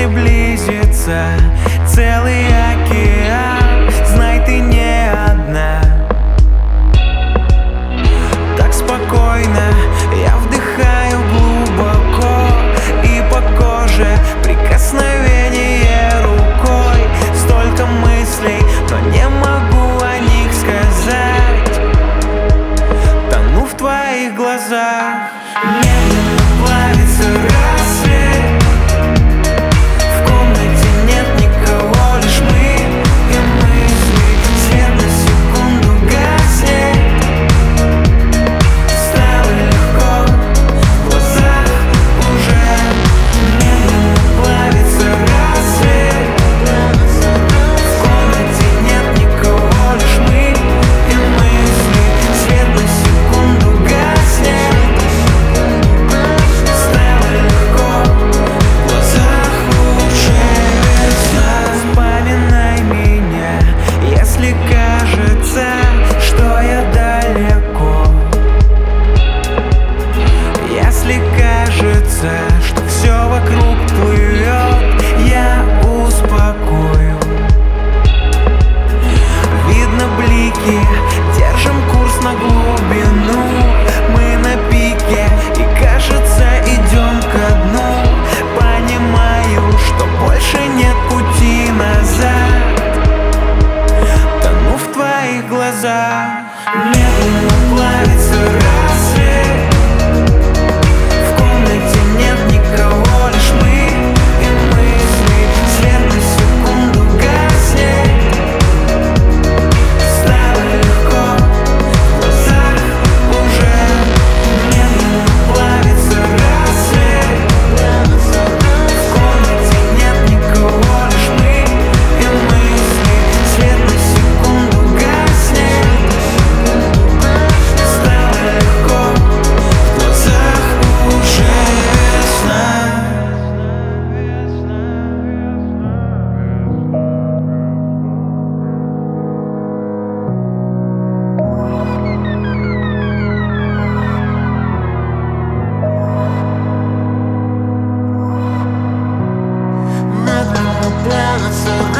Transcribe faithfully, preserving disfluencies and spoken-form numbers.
близится целый океан. Знай, ты не одна. Так спокойно я вдыхаю глубоко, и по коже прикосновение рукой. Столько мыслей, но не могу о них сказать. Тону в твоих глазах. Медленно плавится рассвет. В комнате нет никого, лишь мы и мысли. Свет на секунду гаснет. Стало легко, в глазах уже. Медленно плавится рассвет. В комнате нет никого, лишь мы и мысли. Свет на секунду гаснет. Стало легко, в глазах уже весна. Вспоминай меня, если кажется, что я далеко. Если кажется, что все вокруг плывет, я успокою. Видно блики, держим курс на глубину. Мы на пике и, кажется, идем ко дну. Понимаю, что больше нет пути назад. Тону в твоих глазах. Медленно плавится рассвет. В комнате нет никого, лишь мы и мысли. Свет на секунду гаснет. Стало легко, в глазах уже. Медленно плавится рассвет. В комнате нет никого, лишь мы и мысли. Свет на секунду гаснет. Стало легко, в глазах уже весна. Медленно плавится